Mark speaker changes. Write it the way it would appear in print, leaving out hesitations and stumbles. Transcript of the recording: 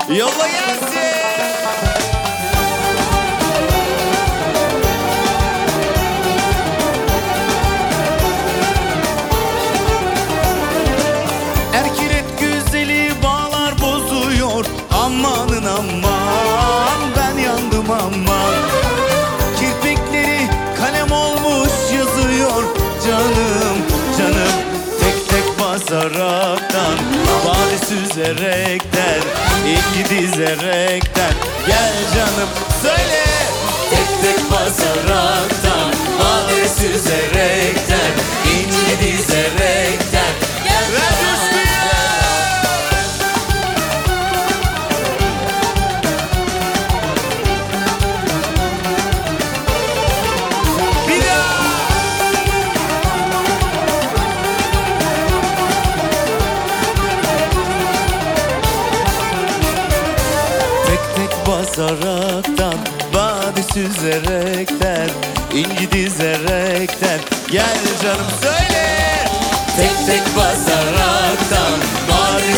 Speaker 1: Yolla gelsin. Erkilet güzeli bağlar bozuyor. Amanın aman ben yandım aman. Kirpikleri kalem olmuş yazıyor. Canım canım tek tek basaraktan, bade süzerekten, iki dizerekten. Gel canım söyle. Tek tek basaraktan, bade süzerekten, inci dizerekten. Gel canım. Basaraktan, bade süzerekten, inci dizerekten. Gel canım söyle. Tek tek basaraktan, bade